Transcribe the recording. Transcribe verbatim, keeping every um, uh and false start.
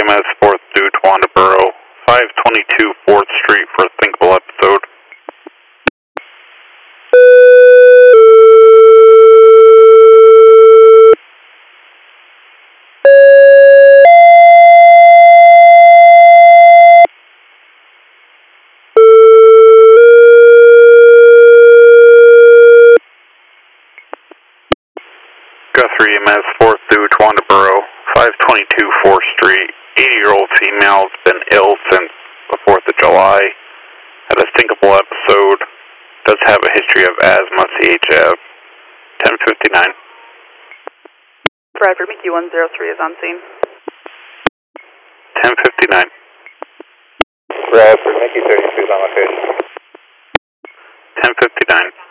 M S fourth due to Wandaboro, five twenty-two fourth Street for a thinkable episode. Guthrie M S fourth due to Wandaboro, five twenty-two fourth Street. eighty-year-old female has been ill since the fourth of July. Had a thinkable episode. Does have a history of asthma, C H F. ten fifty-nine. Bradford Mickey one zero three is on scene. ten fifty-nine. Bradford Mickey thirty-two is on location. ten fifty-nine.